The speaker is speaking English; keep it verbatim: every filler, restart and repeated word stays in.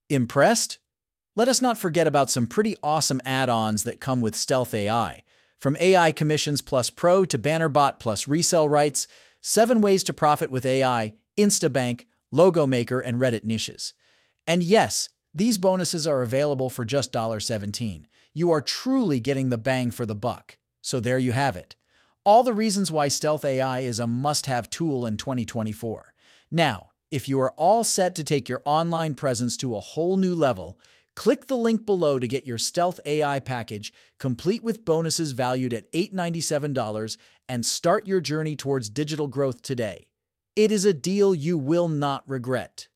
Impressed? Let us not forget about some pretty awesome add-ons that come with Stealth A I. From A I Commissions Plus Pro to Bannerbot plus resell rights, seven ways to profit with A I, Instabank, Logo Maker, and Reddit niches. And yes, these bonuses are available for just seventeen dollars. You are truly getting the bang for the buck. So there you have it. All the reasons why Stealth A I is a must-have tool in twenty twenty-four. Now, if you are all set to take your online presence to a whole new level, click the link below to get your Stealth A I package, complete with bonuses valued at eight hundred ninety-seven dollars, and start your journey towards digital growth today. It is a deal you will not regret.